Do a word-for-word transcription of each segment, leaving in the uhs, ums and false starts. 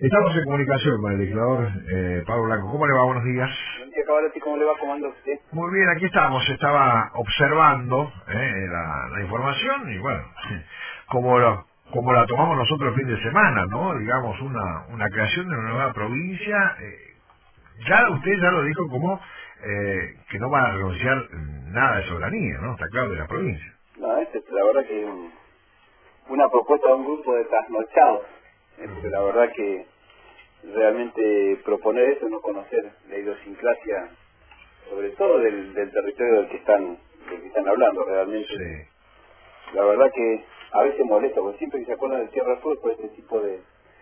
Estamos en comunicación con el legislador eh, Pablo Blanco. ¿Cómo le va? Buenos días. Buen día, Cavalotti, ¿cómo le va? ¿Cómo anda usted? Muy bien, aquí estamos. Estaba observando eh, la, la información y bueno, como la, como la tomamos nosotros el fin de semana, ¿no? Digamos, una, una creación de una nueva provincia. Eh, ya usted ya lo dijo como eh, que no van a renunciar nada de soberanía, ¿no? Está claro, de la provincia. No, este es la verdad que es un, una propuesta de un grupo de trasnochados. Eh, porque la verdad que realmente proponer eso, no conocer la idiosincrasia, sobre todo del, del territorio del que están del que están hablando, realmente. Sí. La verdad que a veces molesta, porque siempre que se acuerdan del Tierra del Fuego por este tipo de,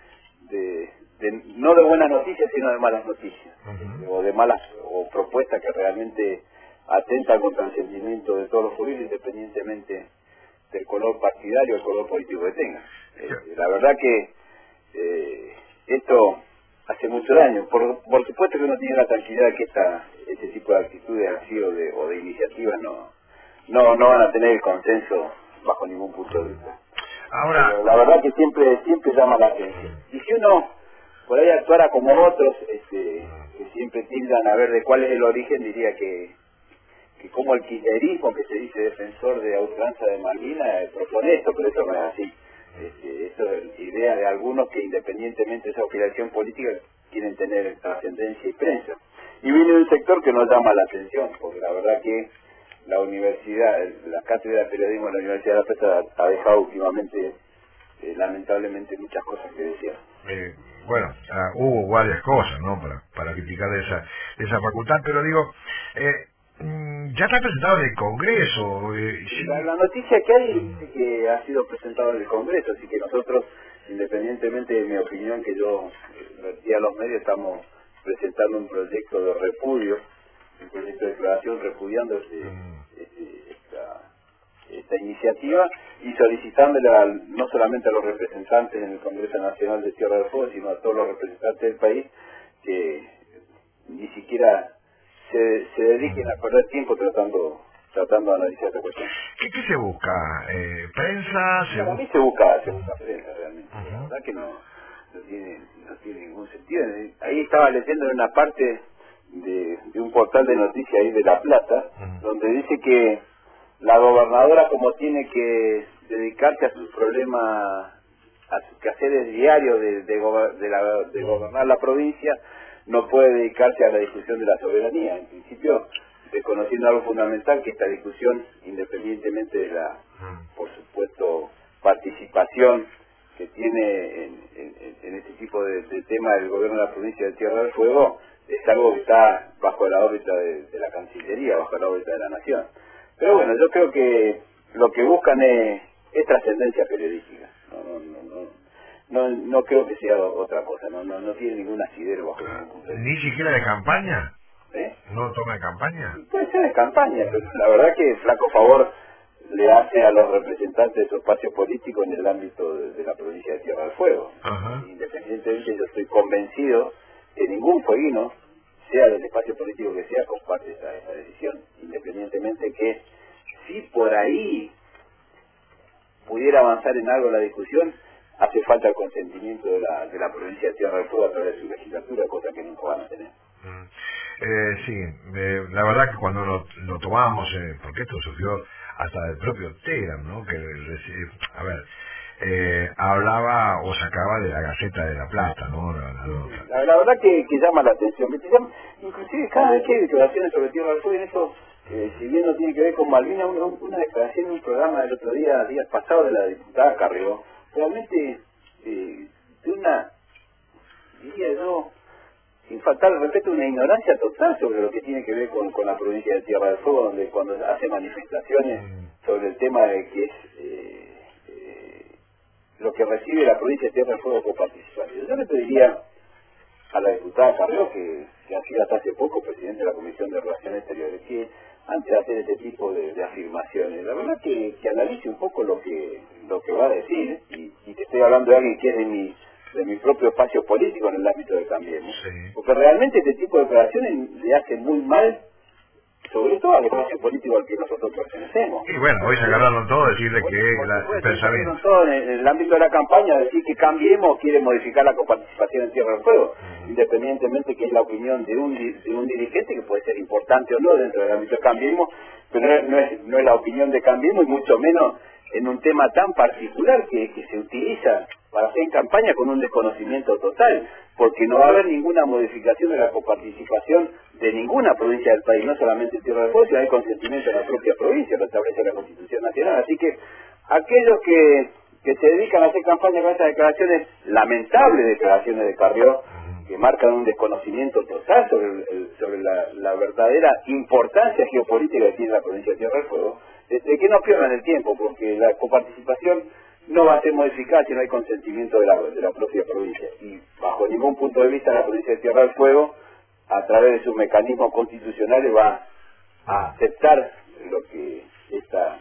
de, de, no de buenas noticias, sino de malas noticias, uh-huh. o de malas, o propuestas que realmente atentan contra el sentimiento de todos los pueblos, independientemente del color partidario o el color político que tengan. Eh, la verdad que eh, esto hace mucho daño. Por, por supuesto que uno tiene la tranquilidad de que esta, este tipo de actitudes así o de, o de iniciativas no, no, no van a tener el consenso bajo ningún punto de vista. Ahora, pero la verdad que siempre siempre llama la atención. Y si uno por ahí actuara como otros, este, que siempre tildan a ver de cuál es el origen, diría que que como el kirchnerismo, que se dice defensor de ultranza de Malvinas, propone esto, pero eso no es así. Este, eso es idea de algunos que independientemente de esa operación política quieren tener trascendencia y prensa. Y viene de un sector que nos llama la atención, porque la verdad que la universidad, la cátedra de periodismo de la Universidad de La Plata ha dejado últimamente, eh, lamentablemente, muchas cosas que decían. Eh, bueno, uh, hubo varias cosas, ¿no?, para, para criticar de esa, de esa facultad, pero digo, eh, ya está presentado en el Congreso. Eh, sí. la, la noticia que hay dice que ha sido presentado en el Congreso, así que nosotros, independientemente de mi opinión que yo vertí a los medios, estamos presentando un proyecto de repudio, un proyecto de declaración repudiando este, este, esta, esta iniciativa y solicitándole a, no solamente a los representantes en el Congreso Nacional de Tierra del Fuego, sino a todos los representantes del país que ni siquiera se, se dediquen a perder tiempo tratando tratando de analizar esta cuestión. ¿Qué, qué se busca? Eh, ¿Prensa? Se Para bu mí se busca, se busca prensa realmente. Uh-huh. La verdad que no, no, tiene, no tiene ningún sentido. Ahí estaba leyendo en una parte de, de un portal de noticias ahí de La Plata, uh-huh. donde dice que la gobernadora, como tiene que dedicarse a sus problemas, a sus quehaceres diarios de, de, gober, de, la, de gobernar la provincia, no puede dedicarse a la discusión de la soberanía. En principio, desconociendo algo fundamental, que esta discusión, independientemente de la, por supuesto, participación que tiene en, en, en este tipo de, de tema del gobierno de la provincia de Tierra del Fuego, es algo que está bajo la órbita de, de la Cancillería, bajo la órbita de la Nación. Pero bueno, yo creo que lo que buscan es, es trascendencia periodística. No, no, no, no. No, no creo que sea otra cosa, no no no tiene ningún asidero bajo ningún punto de vista. ¿Ni siquiera de campaña? ¿Eh? ¿No toma de campaña? Puede ser de campaña, pero la verdad que flaco favor le hace a los representantes de su espacio político en el ámbito de, de la provincia de Tierra del Fuego. Uh-huh. Independientemente, yo estoy convencido que ningún fueguino, sea del espacio político que sea, comparte esa, esa decisión. Independientemente que si por ahí pudiera avanzar en algo la discusión, hace falta el consentimiento de la, de la provincia de Tierra del Fuego a través de su legislatura, cosa que nunca van a tener. Mm. Eh, sí, eh, la verdad que cuando lo, lo tomamos, eh, porque esto surgió hasta del propio Telam, ¿no?, que, a ver, eh, hablaba o sacaba de la Gaceta de La Plata, ¿no?, la, la nota. La, la verdad que, que llama la atención, que llama, inclusive cada vez que hay declaraciones sobre Tierra del Fuego, en eso, eh, si bien no tiene que ver con Malvinas, una, una declaración en un programa del otro día, días pasados, de la diputada Carrió, realmente eh, de una, diría yo, sin faltar el respeto, una ignorancia total sobre lo que tiene que ver con, con la provincia de Tierra del Fuego, donde cuando hace manifestaciones sobre el tema de que es eh, eh, lo que recibe la provincia de Tierra del Fuego por participar. Yo le pediría a la diputada Carrió, que, que ha sido hasta hace poco presidente de la Comisión de Relaciones Exteriores, que antes de hacer este tipo de, de afirmaciones, la verdad que, que analice un poco lo que lo que va a decir, y, y te estoy hablando de alguien que es de mi de mi propio espacio político en el ámbito de Cambiemos, Sí. porque realmente este tipo de declaraciones le hace muy mal sobre todo al espacio político al que nosotros pertenecemos. Y bueno, hoy se agarraron todo, decirle que Por la, supuesto, el pensamiento. todo en el ámbito de la campaña, decir que Cambiemos quiere modificar la coparticipación en Tierra del Fuego, uh-huh. independientemente que es la opinión de un, de un dirigente, que puede ser importante o no dentro del ámbito de Cambiemos, pero no es, no es, no es la opinión de Cambiemos, y mucho menos en un tema tan particular que, que se utiliza para hacer campaña con un desconocimiento total, porque no va a haber ninguna modificación de la coparticipación de ninguna provincia del país, no solamente en Tierra del Fuego, sino hay consentimiento de la propia provincia, lo establece la Constitución Nacional. Así que aquellos que, que se dedican a hacer campaña con estas declaraciones, lamentables declaraciones de Carrió, que marcan un desconocimiento total sobre, el, sobre la, la verdadera importancia geopolítica que tiene la provincia de Tierra del Fuego, de, de que no pierdan el tiempo, porque la coparticipación no va a ser modificada si no hay consentimiento de la, de la propia provincia. Y bajo ningún punto de vista la provincia de Tierra del Fuego, a través de sus mecanismos constitucionales, va a aceptar lo que esta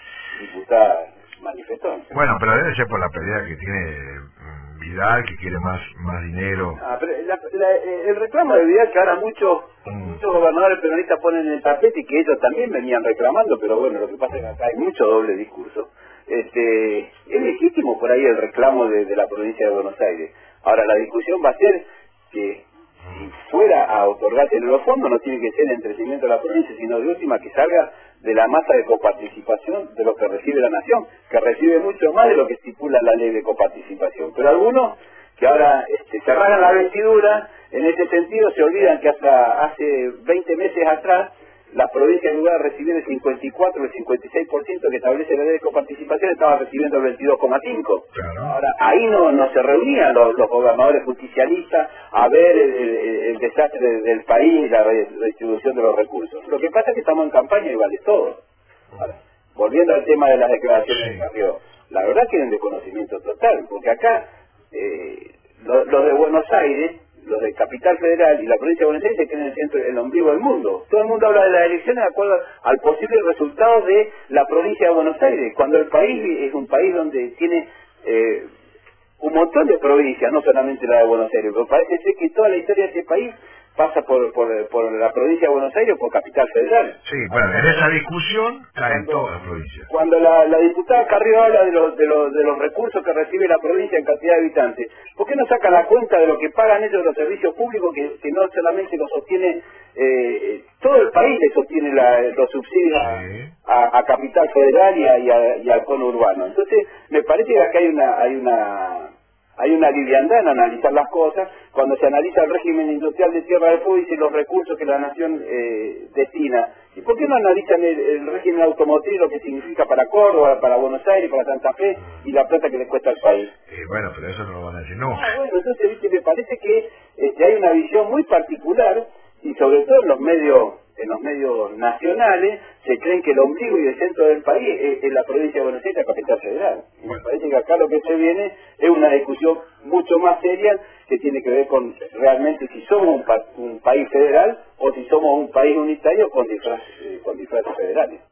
diputada manifestó. Bueno, pero debe ser por la pelea que tiene Vidal, que quiere más más dinero. Ah, pero la, la, el reclamo de Vidal, que ahora muchos mm. muchos gobernadores peronistas ponen en el tapete, y que ellos también venían reclamando, pero bueno, lo que pasa es que acá hay mucho doble discurso. Este, es legítimo por ahí el reclamo de, de la provincia de Buenos Aires. Ahora, la discusión va a ser que si fuera a otorgarse los fondos, no tiene que ser en crecimiento de la provincia, sino de última que salga de la masa de coparticipación de lo que recibe la nación, que recibe mucho más de lo que estipula la ley de coparticipación. Pero algunos que ahora este, se rasgan la vestidura, en ese sentido se olvidan que hasta hace veinte meses atrás, la provincia, en lugar de recibir el cincuenta y cuatro, el cincuenta y seis por ciento que establece la ley de coparticipación, estaba recibiendo el veintidós coma cinco por ciento. Claro. Ahora, ahí no, no se reunían los, los gobernadores justicialistas a ver el, el, el desastre del país, la redistribución de los recursos. Lo que pasa es que estamos en campaña y vale todo. Ahora, volviendo al tema de las declaraciones de Carrió, la verdad que es un desconocimiento total, porque acá eh, los, los de Buenos Aires, los de Capital Federal y la provincia de Buenos Aires se creen en el centro, el ombligo del mundo. Todo el mundo habla de las elecciones de acuerdo al posible resultado de la provincia de Buenos Aires, cuando el país es un país donde tiene eh, un montón de provincias, no solamente la de Buenos Aires, pero parece ser que toda la historia de este país pasa por, por, por la provincia de Buenos Aires o por Capital Federal. Sí, bueno, en esa discusión caen todas las provincias. Cuando la, la diputada Carrió habla de los, de, los, de los recursos que recibe la provincia en cantidad de habitantes, ¿por qué no sacan la cuenta de lo que pagan ellos de los servicios públicos, que, que no solamente lo sostiene, eh, todo el país le sostiene la, los subsidios sí. a, a Capital Federal y, a, y, a, y al cono urbano? Entonces, me parece que acá hay una... Hay una Hay una liviandad en analizar las cosas. Cuando se analiza el régimen industrial de Tierra del Fuego, dice los recursos que la nación eh, destina. ¿Y por qué no analizan el, el régimen automotriz, lo que significa para Córdoba, para Buenos Aires, para Santa Fe, y la plata que le cuesta al país? Eh, bueno, pero eso no lo van a decir nunca. Ah, bueno, entonces, ¿viste? Me parece que este, hay una visión muy particular, y sobre todo en los medios en los medios nacionales, se creen que el ombligo y el centro del país es, es la provincia de Buenos Aires, la capital federal. Y me parece que acá lo que se viene es una discusión mucho más seria, que tiene que ver con realmente si somos un, pa un país federal o si somos un país unitario con disfraces, eh, con disfraces federales.